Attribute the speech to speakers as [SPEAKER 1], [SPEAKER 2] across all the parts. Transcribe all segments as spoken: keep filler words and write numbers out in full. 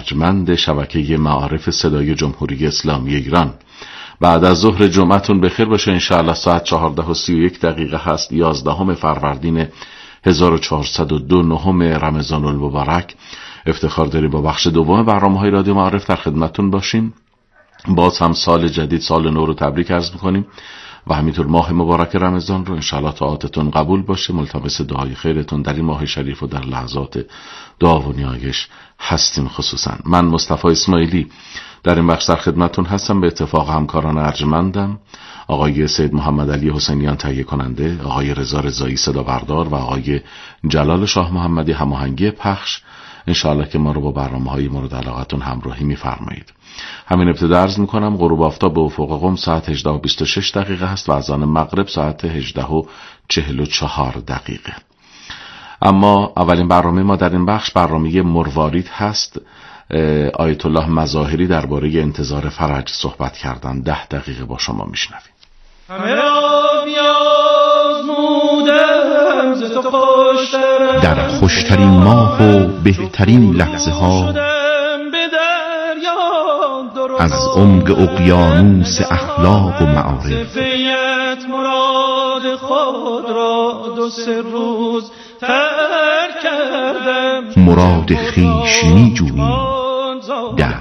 [SPEAKER 1] ارجمند شبکه معارف صدای جمهوری اسلامی ایران. بعد از ظهر جمعتون بخیر باشه. انشاءالله ساعت چهارده و سی و یک دقیقه هست، یازدهم فروردین هزار و چهارصد و دو، نهم رمضان المبارک. افتخار داریم با بخش دوم برنامه‌های رادیو معارف در خدمتتون باشیم. باز هم سال جدید، سال نو رو تبریک عرض می‌کنیم و همینطور ماه مبارک رمضان رو انشاءالله طاعاتتون قبول باشه. ملتمس دعای خیرتون در این ماه شریف و در لحظات دعا و نیایش هستیم. خصوصا من مصطفی اسماعیلی در این بخش در خدمتتون هستم. به اتفاق همکاران ارجمندم آقای سید محمد علی حسینیان تهیه کننده، آقای رضا رضایی صدا بردار و آقای جلال شاه محمدی هماهنگی پخش. انشاءالله که ما رو با برنامه‌های مورد علاقتون همراهی می‌فرمایید. همین ابتدا عرض می‌کنم غروب آفتاب به افق قم ساعت هجده و بیست و شش دقیقه هست و اذان مغرب ساعت هجده و چهل و چهار دقیقه. اما اولین برنامه ما در این بخش برنامه مروارید هست. آیت الله مظاهری درباره انتظار فرج صحبت کردن. ده دقیقه با شما میشنویم.
[SPEAKER 2] همه را بیازمودم ز تو خوشترم،
[SPEAKER 3] در خوشترین ماه و بهترین لحظه ها از عمق اقیانوس اخلاق و معارف
[SPEAKER 2] مراد خود را دو سه روز ترک کردم،
[SPEAKER 3] مراد خویش می جویی در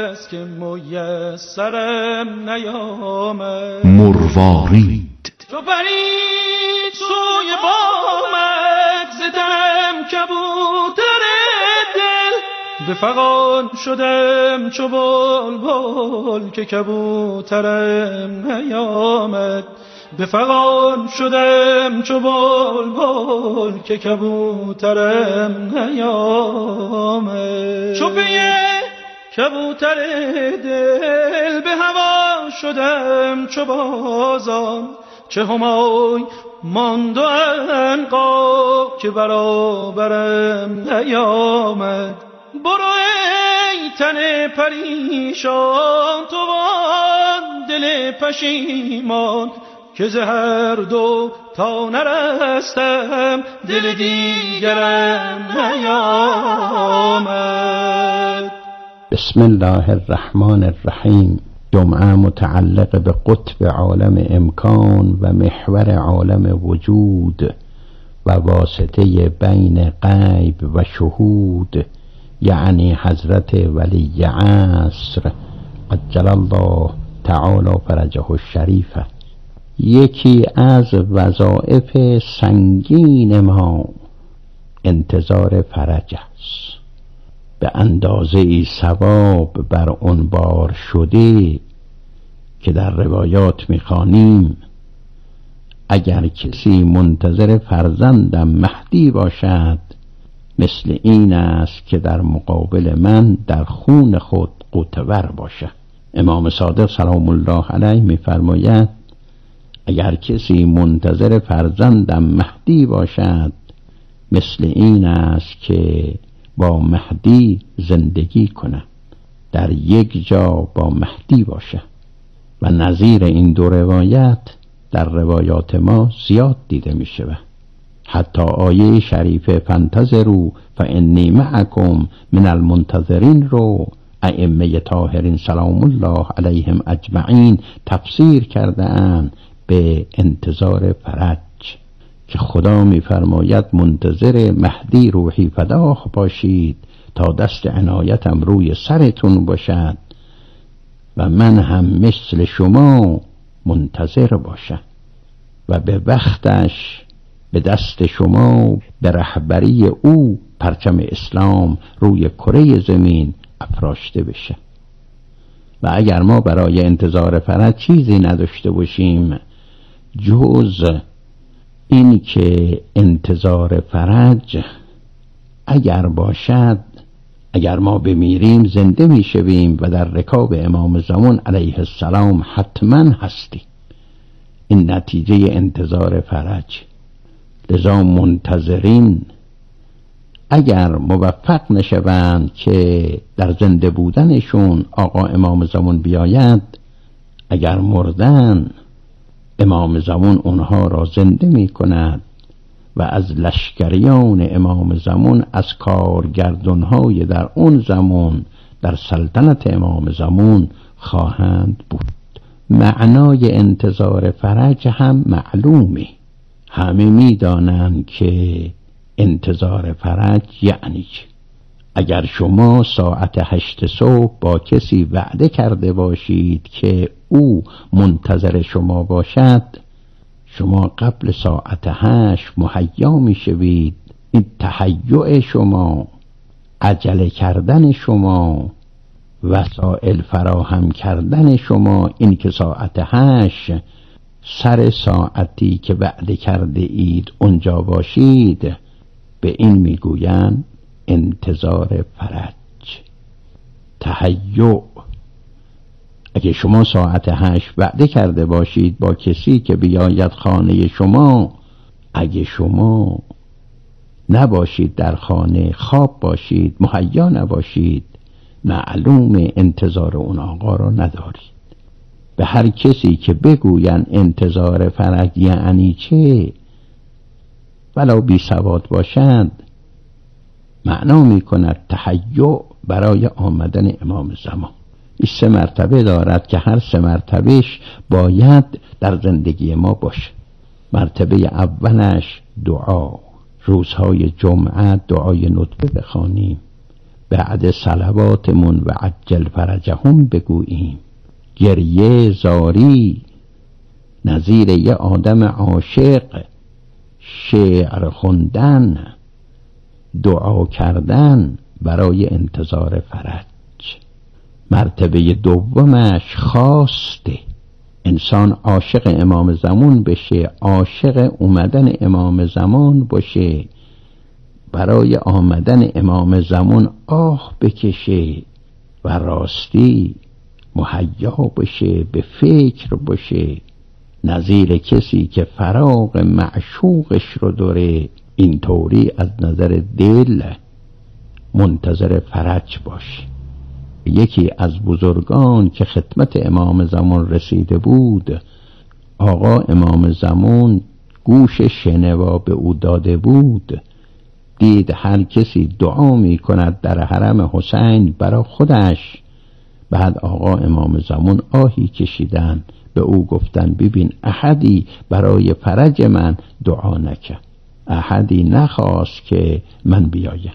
[SPEAKER 3] مروارید.
[SPEAKER 2] تو برید سوی بامت زدم کبوتر دل، به فغان شدم چو بلبل که کبوترم نیامد، به فغان شدم چو بلبل که کبوترم نیامد، چو بیه کبوتر دل به هوا شدم چو بازان، چه همای ماند و عنقا که برابرم نیامد، برو ای تن پریشان تو وان دل پشیمان، که ز هر دو تا نرستم دل دیگرم نیامد.
[SPEAKER 4] بسم الله الرحمن الرحیم. جمعه متعلق به قطب عالم امکان و محور عالم وجود و واسطه بین غیب و شهود، یعنی حضرت ولی عصر عجل الله تعالی فرجه الشریف. یکی از وظایف سنگین ما انتظار فرج است. به اندازه ای ثواب بر آن بار شده که در روایات می‌خوانیم اگر کسی منتظر فرزندم مهدی باشد، مثل این است که در مقابل من در خون خود غوطه‌ور باشد. امام صادق سلام الله علیه می‌فرماید اگر کسی منتظر فرزندم مهدی باشد، مثل این است که با مهدی زندگی کنه، در یک جا با مهدی باشه. و نظیر این دو روایت در روایات ما زیاد دیده می شود. حتی آیه شریفه فانتظروا فانی معکم من المنتظرین رو ائمه طاهرین سلام الله علیهم اجمعین تفسیر کرده اند به انتظار فرج، که خدا می‌فرماید منتظر مهدی روحی فداه باشید تا دست عنایتم روی سرتون باشد و من هم مثل شما منتظر باشم و به وقتش به دست شما به رهبری او پرچم اسلام روی کره زمین افراشته بشه. و اگر ما برای انتظار فرج چیزی نداشته باشیم جز این که انتظار فرج اگر باشد، اگر ما بمیریم زنده میشویم و در رکاب امام زمان علیه السلام حتما هستیم. این نتیجه انتظار فرج. لذا منتظرین اگر موفق نشوند که در زنده بودنشون آقا امام زمان بیاید، اگر مردن امام زمان اونها را زنده می کند و از لشکریان امام زمان، از کارگردانهای در اون زمان در سلطنت امام زمان خواهند بود. معنای انتظار فرج هم معلومه. همه میدانند که انتظار فرج یعنی چه. اگر شما ساعت هشت صبح با کسی وعده کرده باشید که او منتظر شما باشد، شما قبل ساعت هشت مهیا می شوید. این تهیع شما، عجله کردن شما، وسائل فراهم کردن شما، این که ساعت هشت سر ساعتی که وعده کرده اید اونجا باشید، به این میگویند انتظار فرج، تهیع. اگه شما ساعت هشت وعده کرده باشید با کسی که بیاید خانه شما، اگه شما نباشید در خانه، خواب باشید، مهیا نباشید، معلوم انتظار اون آقا رو ندارید. به هر کسی که بگوین انتظار فرج یعنی چه، ولو بی سواد باشند، معنا می کند تهیع برای آمدن امام زمان. این سه مرتبه دارد که هر سه مرتبهش باید در زندگی ما باشه. مرتبه اولش دعا، روزهای جمعه دعای ندبه بخوانیم، بعد صلواتمون و عجل فرجهم بگوییم، گریه زاری نظیر یه آدم عاشق، شعر خوندن، دعا کردن برای انتظار فرج. مرتبه دومش خواسته، انسان عاشق امام زمان بشه، عاشق اومدن امام زمان باشه، برای آمدن امام زمان آه بکشه و راستی مهیا بشه، به فکر باشه، نظیر کسی که فراق معشوقش رو داره، اینطوری از نظر دل منتظر فرج باشه. یکی از بزرگان که خدمت امام زمان رسیده بود، آقا امام زمان گوش شنوا به او داده بود، دید هر کسی دعا می کند در حرم حسین برای خودش. بعد آقا امام زمان آهی کشیدن، به او گفتن ببین احدی برای فرج من دعا نکرد، احدی نخواست که من بیایم.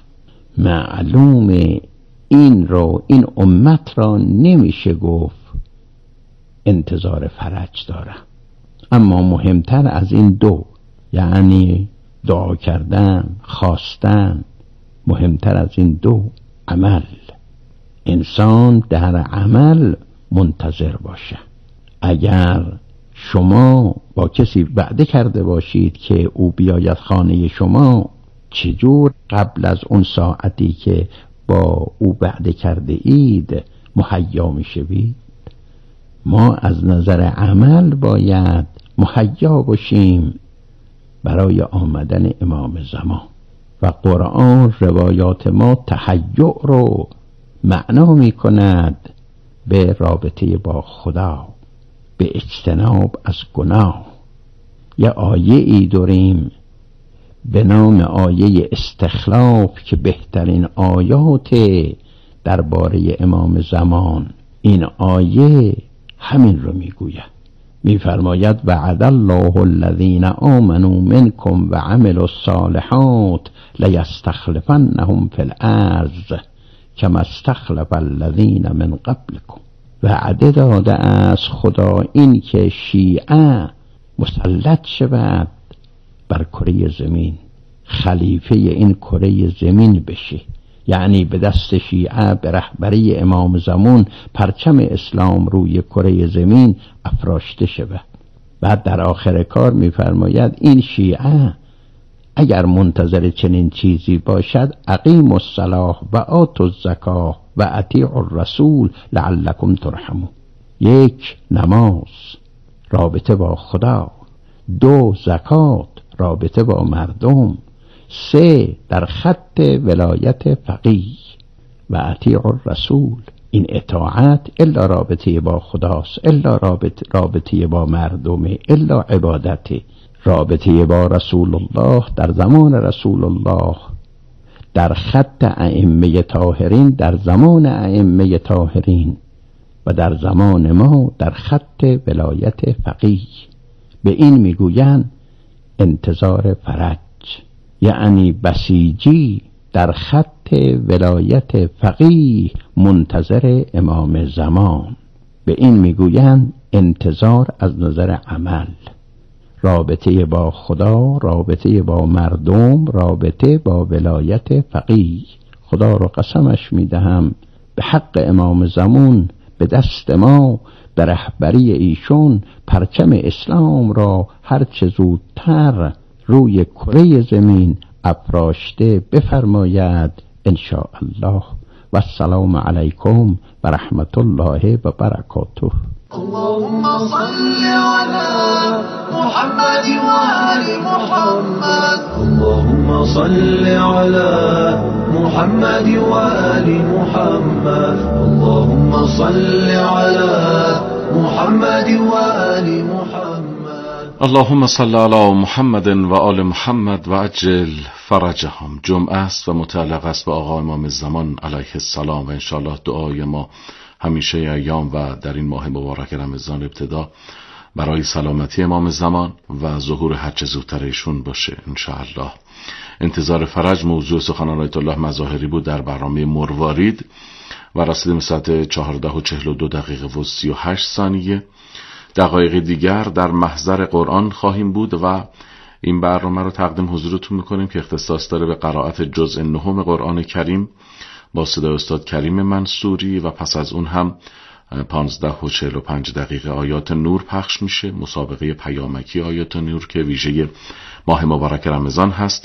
[SPEAKER 4] معلومه این رو، این امت را نمیشه گفت انتظار فرج داره. اما مهمتر از این دو، یعنی دعا کردن، خواستن، مهمتر از این دو عمل. انسان در عمل منتظر باشه. اگر شما با کسی وعده کرده باشید که او بیاید خانه شما، چجور قبل از اون ساعتی که با او وعده کرده اید مهیا می شوید؟ ما از نظر عمل باید مهیا باشیم برای آمدن امام زمان. و قرآن روایات ما تهیع رو معنا می کند به رابطه با خدا، به اجتناب از گناه. یه آیه ای داریم به نام آیه استخلاف که بهترین آیات درباره امام زمان. این آیه همین رو میگوید، میفرماید وعد الله الذین آمنوا منکم و عملوا الصالحات لیستخلفنهم فی الارض کما استخلف الذین من قبلکم. وعده داده از خدا این که شیعه مسلط شود بر کره زمین، خلیفه این کره زمین بشه، یعنی به دست شیعه به رهبری امام زمان پرچم اسلام روی کره زمین افراشته شود. بعد در آخر کار میفرماید این شیعه اگر منتظر چنین چیزی باشد اقیموا الصلاة و آتوا الزکاة و اطیعوا الرسول لعلکم ترحمون. یک، نماز، رابطه با خدا. دو، زکات، رابطه با مردم. سه، در خط ولایت فقیه. و اطیعوا الرسول، این اطاعت الا رابطه با خداست، الا رابطه, رابطه با مردمه، الا عبادته. رابطه با رسول الله در زمان رسول الله در خط ائمه طاهرین در زمان ائمه طاهرین و در زمان ما در خط ولایت فقیه. به این میگویند انتظار فرج، یعنی بسیجی در خط ولایت فقیه منتظر امام زمان. به این میگویند انتظار از نظر عمل، رابطه با خدا، رابطه با مردم، رابطه با ولایت فقیه. خدا را قسمش میدهم به حق امام زمان به دست ما، به رهبری ایشون پرچم اسلام را هرچه زودتر روی کره زمین افراشته بفرماید ان شاء الله. و السلام علیکم و رحمت الله و برکاته.
[SPEAKER 5] اللهم صل على محمد وآل محمد. اللهم صل على محمد وآل محمد. اللهم صل على محمد وآل محمد.
[SPEAKER 1] اللهم صل على محمد و آل محمد و عجل فرجهم. جمعه است و متعلق است به آقا امام زمان علیه السلام و انشاءالله دعای ما همیشه ایام و در این ماه مبارک رمضان ابتدا برای سلامتی امام زمان و ظهور هرچه زودتر ایشون باشه انشاءالله. انتظار فرج موضوع سخنان آیت الله مظاهری بود در برنامه مروارید و رسیدیم ساعت چهارده و چهل و دو دقیقه و سی و هشت ثانیه. دقایق دیگر در محضر قرآن خواهیم بود و این برنامه رو تقدیم حضورتون میکنیم که اختصاص داره به قرائت جزء نهم قرآن کریم با صدای استاد کریم منصوری و پس از اون هم پانزده و چهل و پنج دقیقه آیات نور پخش میشه، مسابقه پیامکی آیات نور که ویژه ماه مبارک رمضان هست.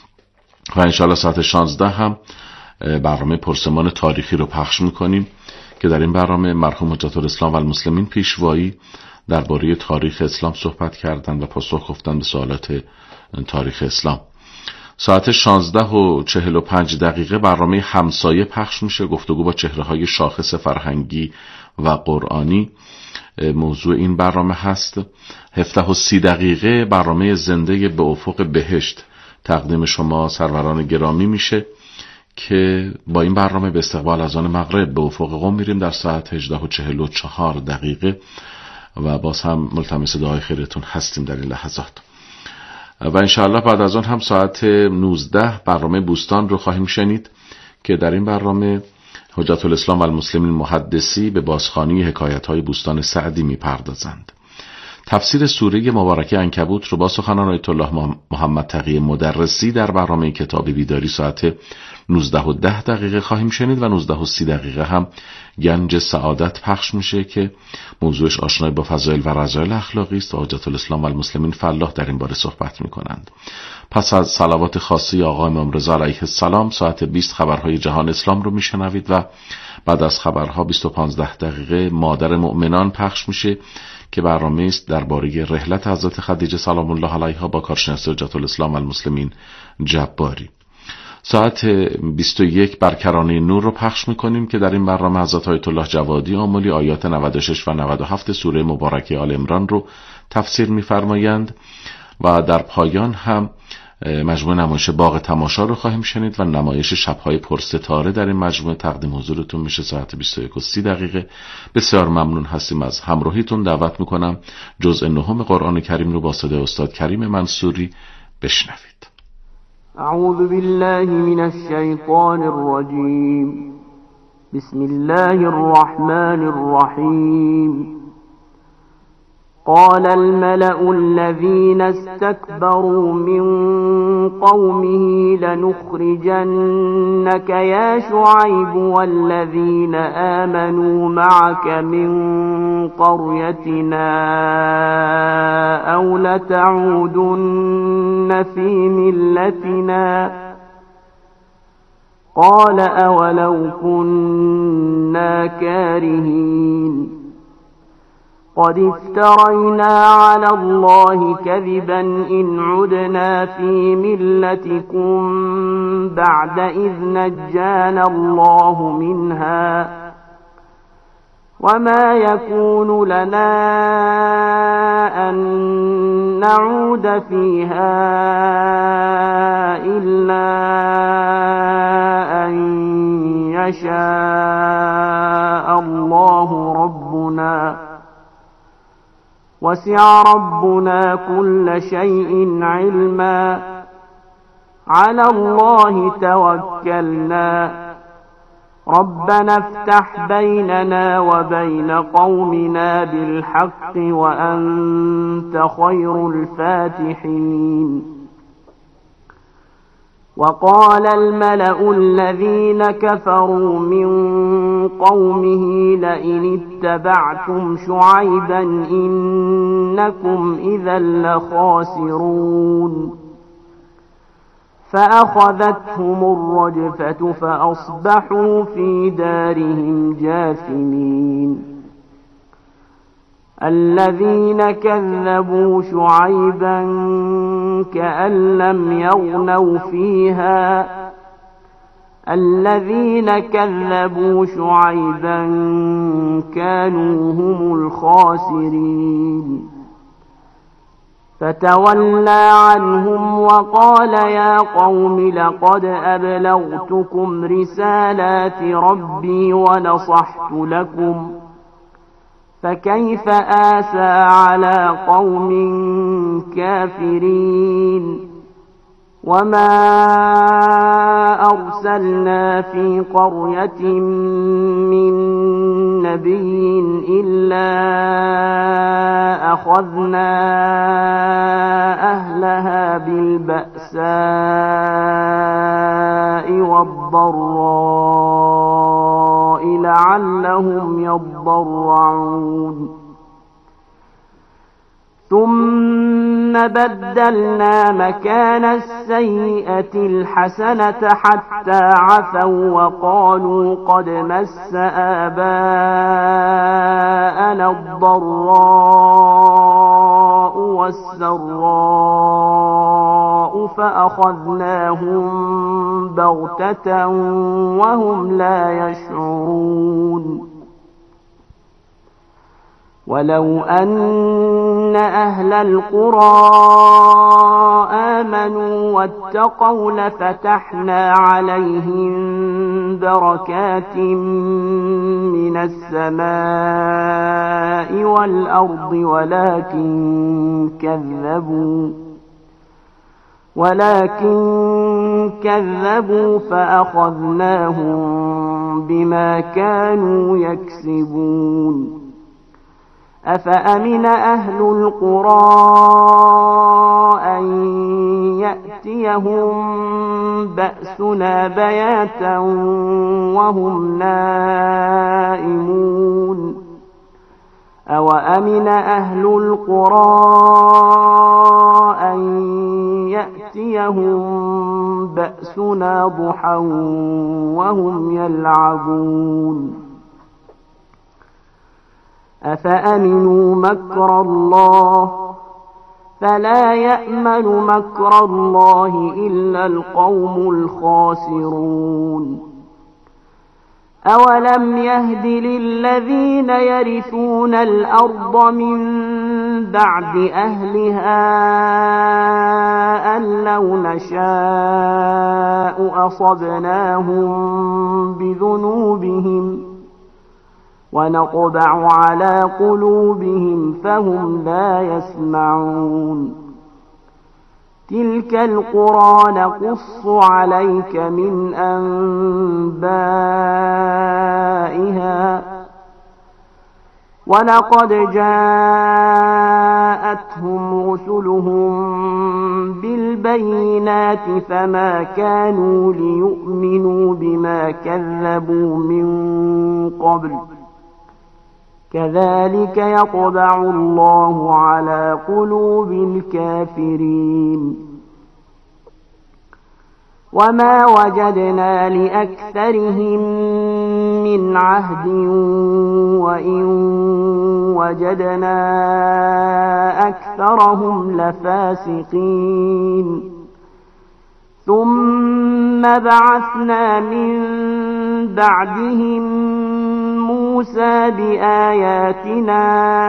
[SPEAKER 1] و انشاءالله ساعت شانزده هم برنامه پرسمان تاریخی رو پخش میکنیم که در این برنامه مرحوم حجت الاسلام و المسلمین پیشوایی درباره تاریخ اسلام صحبت کردند و پاسخ گفتند به سوالات تاریخ اسلام. ساعت شانزده و چهل و پنج دقیقه برنامه همسایه پخش میشه، گفتگو با چهره های شاخص فرهنگی و قرآنی موضوع این برنامه هست. هفده و سی دقیقه برنامه زنده به افق بهشت تقدیم شما سروران گرامی میشه که با این برنامه به استقبال اذان مغرب به افق قم میریم در ساعت هجده و چهل و چهار دقیقه و باز هم ملتمس دعای خیرتون هستیم در این لحظات. و انشاءالله بعد از آن هم ساعت نوزده برنامه بوستان رو خواهیم شنید که در این برنامه حجت الاسلام و المسلمین محدثی به بازخوانی حکایت‌های بوستان سعدی می‌پردازند. تفسیر سوره مبارکه عنکبوت رو با سخنان آیت الله محمد تقی مدرسی در برنامه کتاب بیداری ساعت نوزده و ده دقیقه خواهیم شنید و نوزده و سی دقیقه هم گنج سعادت پخش میشه که موضوعش آشنایی با فضایل و رذایل اخلاقی است و حجت الاسلام و المسلمین فلاح در این باره صحبت میکنند. پس از صلوات خاصی آقا امام رضا علیه السلام ساعت بیست خبرهای جهان اسلام رو میشنوید و بعد از خبرها بیست و پانزده دقیقه مادر مؤمنان پخش میشه که برنامه است درباره رحلت حضرت خدیجه سلام الله علیها با کارشناس حجت الاسلام و المسلمین جباری. ساعت بیست و یک برکرانه نور رو پخش میکنیم که در این برنامه حضرت آیت الله جوادی آملی آیات نود و شش و نود و هفت سوره مبارکه آل عمران رو تفسیر میفرمایند و در پایان هم مجموعه نمایش باغ تماشا رو خواهیم شنید و نمایش شبهای پرستاره در این مجموعه تقدیم حضورتون میشه ساعت بیست و یک و سی دقیقه. بسیار ممنون هستیم از همراهیتون. دعوت میکنم جزء نهم قرآن کریم رو با صدای استاد کریم منصوری بشنوید.
[SPEAKER 6] اعوذ بالله من الشیطان الرجیم. بسم الله الرحمن الرحیم. قال الملأ الذين استكبروا من قومه لنخرجنك يا شعيب والذين آمنوا معك من قريتنا أو لتعودن في ملتنا قال أولو كنا كارهين قد افترينا على الله كذبا إن عدنا في ملتكم بعد إذ نجانا الله منها وما يكون لنا أن نعود فيها إلا أن يشاء الله ربنا وسع ربنا كل شيء علما على الله توكلنا ربنا افتح بيننا وبين قومنا بالحق وأنت خير الفاتحين. وقال الملأ الذين كفروا من قومه لئن اتبعتم شعيبا إنكم إذا لخاسرون فأخذتهم الرجفة فأصبحوا في دارهم جاثمين. الذين كذبوا شعيبا كأن لم يغنوا فيها الذين كذبوا شعيبا كانوا هم الخاسرين. فتولى عنهم وقال يا قوم لقد أبلغتكم رسالات ربي ونصحت لكم فكيف آسى على قوم كافرين. وما أرسلنا في قرية من نبي إلا أخذنا أهلها بالبأساء والضراء لعلهم يضرعون. ثم بدلنا مكان السيئة الحسنة حتى عفوا وقالوا قد مس آباءنا الضراء والسراء فأخذناهم بغتة وهم لا يشعرون. ولو أن أهل القرى آمنوا واتقوا لفتحنا عليهم بركات من السماء والأرض ولكن كذبوا ولكن كذبوا فأخذناهم بما كانوا يكسبون. أفأمن أهل القرى أن يأتيهم بأسنا بياتا وهم نائمون. أوأمن أهل القرى أن يأتيهم بأسنا ضحى وهم يلعبون. أفأمنوا مكر الله فلا يأمن مكر الله إلا القوم الخاسرون. أولم يهد للذين يرثون الأرض من بعد أهلها أن لو نشاء أصبناهم بذنوبهم ونطبع على قلوبهم فهم لا يسمعون. تلك القرى نقص عليك من أنبائها ولقد جاءتهم رسلهم بالبينات فما كانوا ليؤمنوا بما كذبوا من قبل كذلك يطبع الله على قلوب الكافرين. وما وجدنا لأكثرهم من عهد وإن وجدنا أكثرهم لفاسقين. ثم بعثنا من بعدهم موسى موسى بآياتنا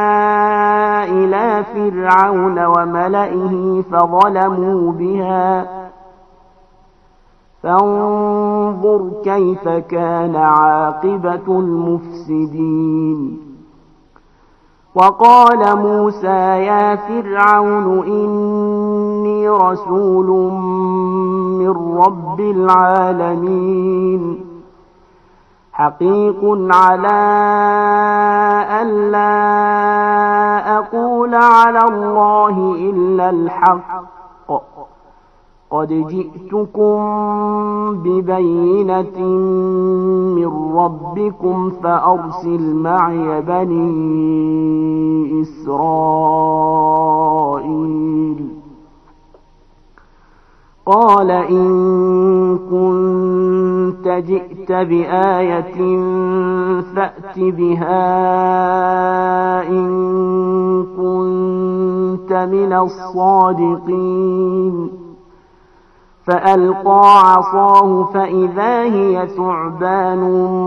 [SPEAKER 6] إلى فرعون وملئه فظلموا بها فانظر كيف كان عاقبة المفسدين وقال موسى يا فرعون إني رسول من رب العالمين حقيق على أن لا أقول على الله إلا الحق قد جئتكم ببينة من ربكم فأرسل معي بني إسرائيل قال إن كنت جئت بآية فأت بها إن كنت من الصادقين فألقى عصاه فإذا هي ثعبان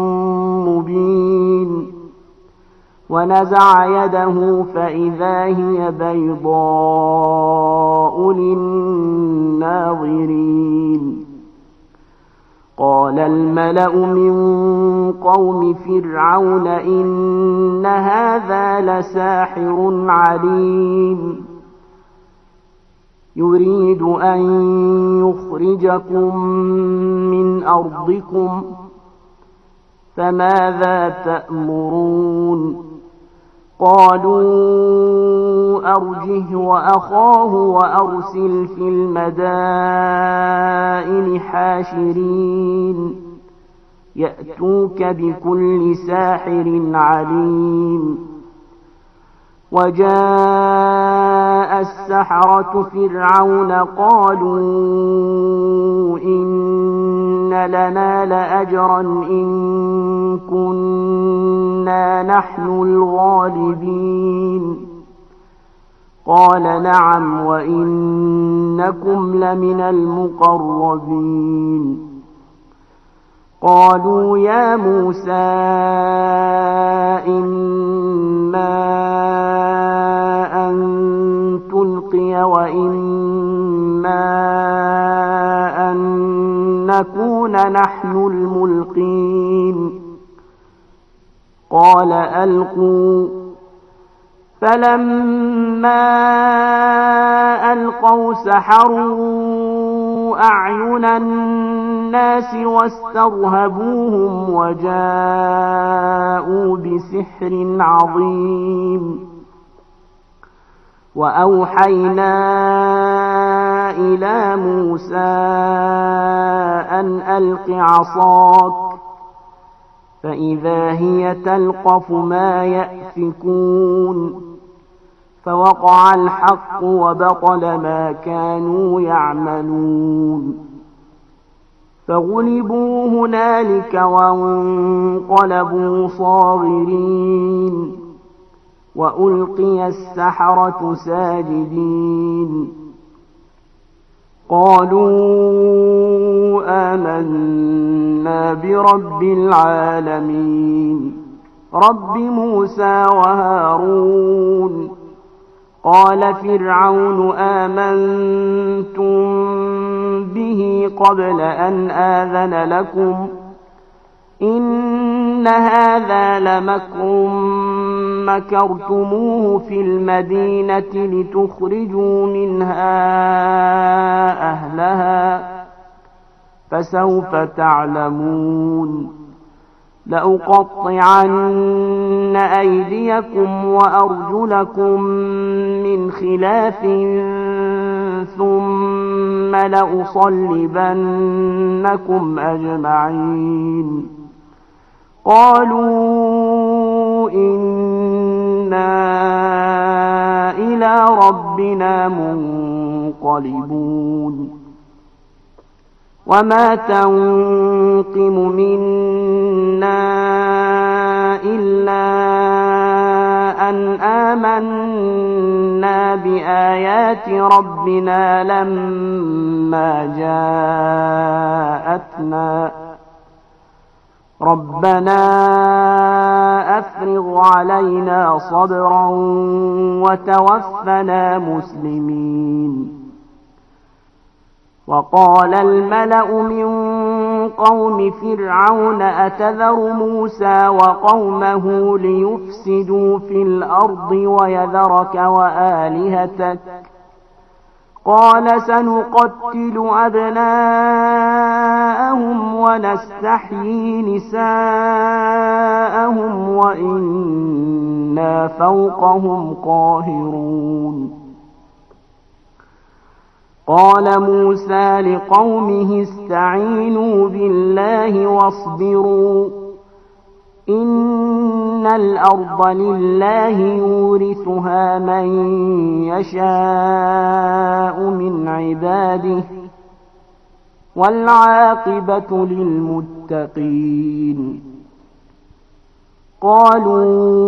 [SPEAKER 6] مبين ونزع يده فإذا هي بيضاء للناظرين قال الملأ من قوم فرعون إن هذا لساحر عليم يريد أن يخرجكم من أرضكم فماذا تأمرون قالوا أرجه وأخاه وأرسل في المدائن حاشرين يأتوك بكل ساحر عليم وجاء السحرة فرعون قالوا إن لنا لأجرا إن كنا نحن الغالبين قال نعم وإنكم لمن المقربين قالوا يا موسى إما أن تلقي وإما أن نكون نحن الملقين قال ألقوا فلما ألقوا سحروا أعين الناس واسترهبوهم وجاءوا بسحر عظيم وأوحينا إلى موسى أن ألق عصاك فإذا هي تلقف ما يأفكون فوقع الحق وبطل ما كانوا يعملون فغلبوا هنالك وانقلبوا صاغرين وألقي السحرة ساجدين قالوا آمنا برب العالمين رب موسى وهارون قال فرعون آمنتم به قبل أن آذن لكم إن هذا لمكر مكرتموه في المدينة لتخرجوا منها أهلها فسوف تعلمون لأقطعن أيديكم وأرجلكم من خلاف ثم لأصلبنكم أجمعين قالوا إنا إلى ربنا منقلبون وما تنقم منا إلا أن آمنا بآيات ربنا لما جاءتنا ربنا أفرغ علينا صبرا وتوفنا مسلمين. وقال الملأ من قوم فرعون أتذر موسى وقومه ليفسدوا في الأرض ويذرك وآلهتك قال سنقتل أبناءهم ونستحيي نساءهم وإنا فوقهم قاهرون. قال موسى لقومه استعينوا بالله واصبروا إن الأرض لله يورثها من يشاء من عباده والعاقبة للمتقين. قالوا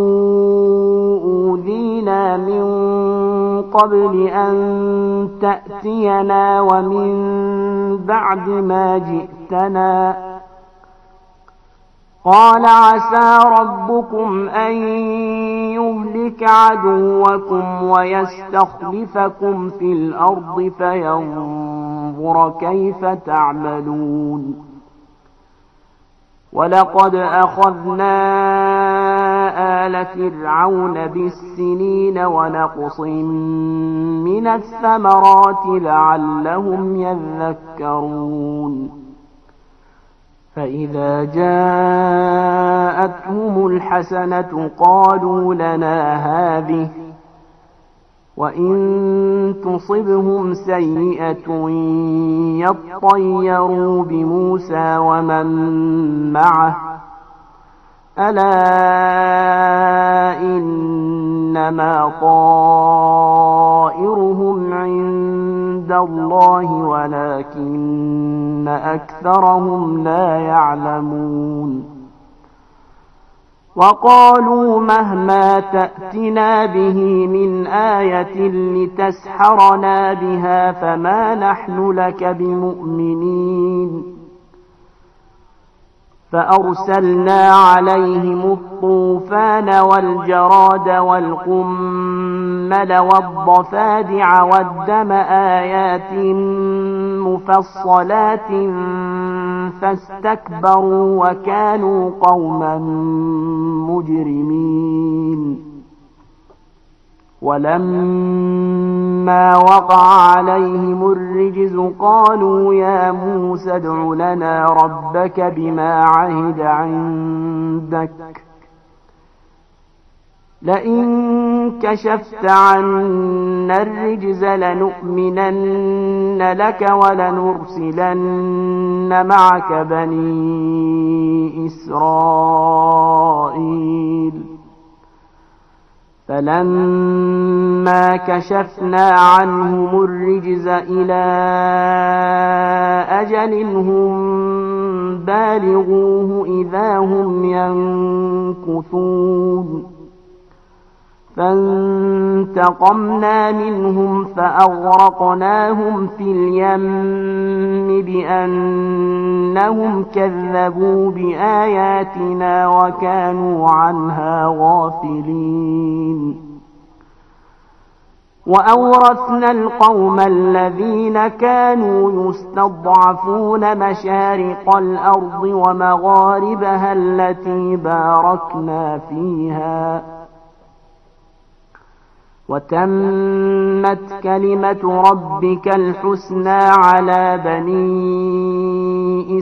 [SPEAKER 6] أوذينا من قبل أن تأتينا ومن بعد ما جئتنا قال عسى ربكم أن يهلك عدوكم ويستخلفكم في الأرض فينظر كيف تعملون. ولقد أخذنا آل فرعون بالسنين ونقص من الثمرات لعلهم يذكرون. فإذا جاءتهم الحسنة قالوا لنا هذه وإن تصبهم سيئة يطيروا بموسى ومن معه ألا إنما طائرهم عند الله ولكن أكثرهم لا يعلمون. وقالوا مهما تأتنا به من آية لتسحرنا بها فما نحن لك بمؤمنين. فأرسلنا عليهم الطوفان والجراد والقمل والضفادع والدم آيات مفصلات فاستكبروا وكانوا قوما مجرمين. ولما وقع عليهم الرجز قالوا يا موسى ادع لنا ربك بما عهد عندك لئن كشفت عنا الرجز لنؤمنن لك ولنرسلن معك بني إسرائيل. فلما كشفنا عنهم الرجز إلى أجل هم بالغوه إذا هم ينكثون. فانتقمنا منهم فأغرقناهم في اليم بأنهم كذبوا بآياتنا وكانوا عنها غافلين. وأورثنا القوم الذين كانوا يستضعفون مشارق الأرض ومغاربها التي باركنا فيها وتمت كلمة ربك الحسنى على بني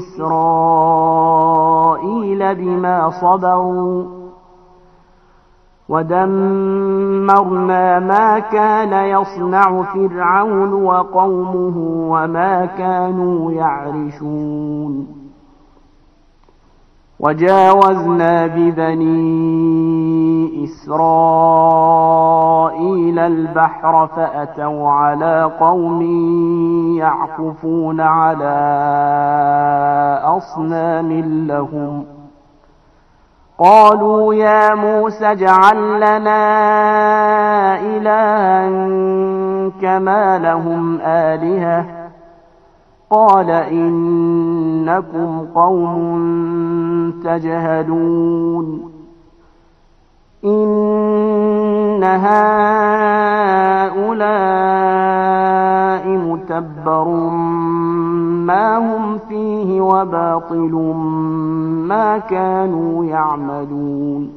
[SPEAKER 6] إسرائيل بما صبروا ودمرنا ما كان يصنع فرعون وقومه وما كانوا يعرشون. وجاوزنا ببني إسرائيل البحر فأتوا على قوم يعكفون على أصنام لهم قالوا يا موسى اجعل لنا إلها كما لهم آلهة قال إنكم قوم تجهلون. هؤلاء متبر ما هم فيه وباطل ما كانوا يعملون